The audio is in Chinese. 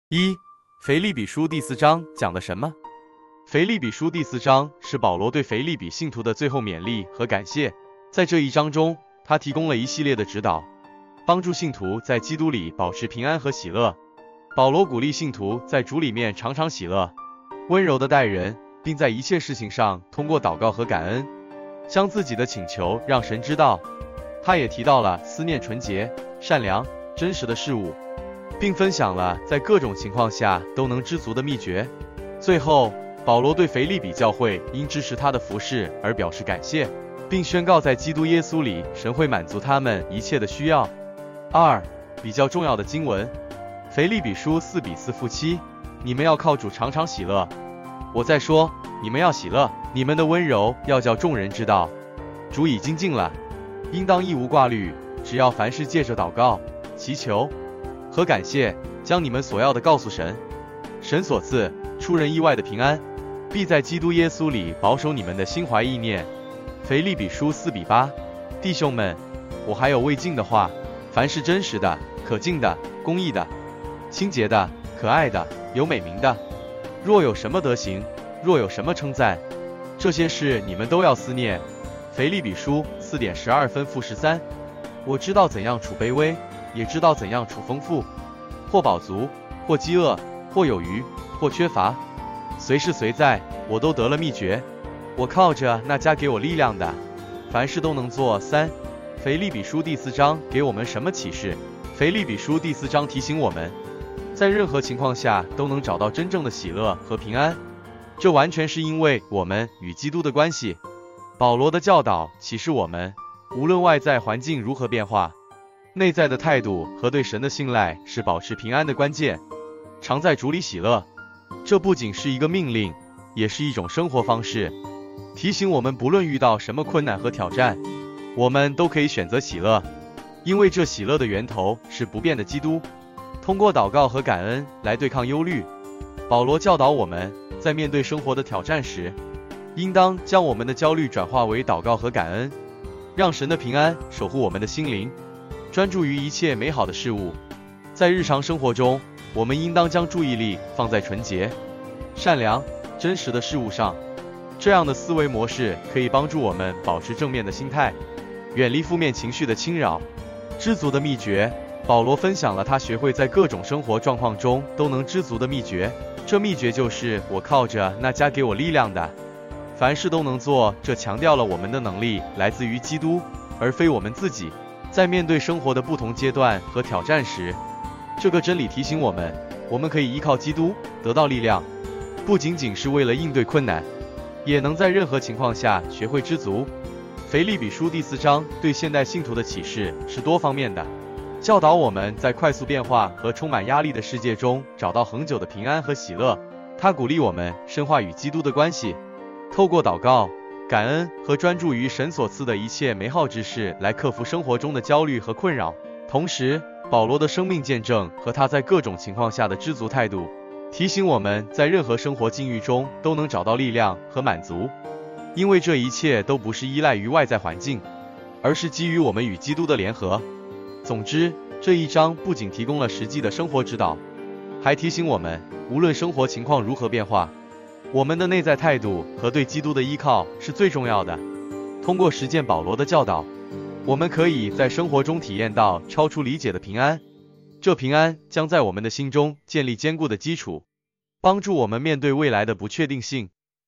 腓立比书第4章讲的什么？腓立比书第4章是保罗对腓立比信徒的最后勉励和感谢。在这一章中，他提供了一系列的指导，帮助信徒在基督里保持平安和喜乐。保罗鼓励信徒在主里面常常喜乐，温柔的待人，并在一切事情上通过祷告和感恩，将自己的请求让神知道。他也提到了思念纯洁、善良、真实的事物，并分享了在各种情况下都能知足的秘诀。最后，保罗对腓立比教会因支持他的服事而表示感谢，并宣告在基督耶稣里，神会满足他们一切的需要。比较重要的经文，腓立比书4比4负7，你们要靠主常常喜乐。我在说，你们要喜乐，你们的温柔要叫众人知道，主已经近了，应当一无挂虑，只要凡事借着祷告、祈求和感谢，将你们所要的告诉神。神所赐出人意外的平安，必在基督耶稣里保守你们的心怀意念。腓立比书4比8，弟兄们，我还有未尽的话，凡是真实的、可敬的、公义的、清洁的、可爱的、有美名的，若有什么德行，若有什么称赞，这些事你们都要思念。腓立比书4.12分负13，我知道怎样处卑微，也知道怎样处丰富，或饱足，或饥饿，或有余，或缺乏，随时随在，我都得了秘诀。我靠着那加给我力量的，凡事都能做。腓立比书第4章给我们什么启示？腓立比书第4章提醒我们，在任何情况下都能找到真正的喜乐和平安，这完全是因为我们与基督的关系。保罗的教导启示我们，无论外在环境如何变化，内在的态度和对神的信赖是保持平安的关键。常在主里喜乐，这不仅是一个命令，也是一种生活方式，提醒我们不论遇到什么困难和挑战，我们都可以选择喜乐，因为这喜乐的源头是不变的基督。通过祷告和感恩来对抗忧虑。保罗教导我们，在面对生活的挑战时，应当将我们的焦虑转化为祷告和感恩，让神的平安守护我们的心灵，专注于一切美好的事物。在日常生活中，我们应当将注意力放在纯洁、善良、真实的事物上。这样的思维模式可以帮助我们保持正面的心态，远离负面情绪的侵扰。知足的秘诀，保罗分享了他学会在各种生活状况中都能知足的秘诀。这秘诀就是我靠着那加给我力量的，凡事都能做。这强调了我们的能力来自于基督，而非我们自己。在面对生活的不同阶段和挑战时，这个真理提醒我们，我们可以依靠基督得到力量，不仅仅是为了应对困难，也能在任何情况下学会知足。腓立比书第4章对现代信徒的启示是多方面的，教导我们在快速变化和充满压力的世界中找到恒久的平安和喜乐。他鼓励我们深化与基督的关系，透过祷告、感恩和专注于神所赐的一切美好之事来克服生活中的焦虑和困扰。同时，保罗的生命见证和他在各种情况下的知足态度，提醒我们在任何生活境遇中都能找到力量和满足，因为这一切都不是依赖于外在环境，而是基于我们与基督的联合。总之，这一章不仅提供了实际的生活指导，还提醒我们，无论生活情况如何变化，我们的内在态度和对基督的依靠是最重要的。通过实践保罗的教导，我们可以在生活中体验到超出理解的平安。这平安将在我们的心中建立坚固的基础，帮助我们面对未来的不确定性。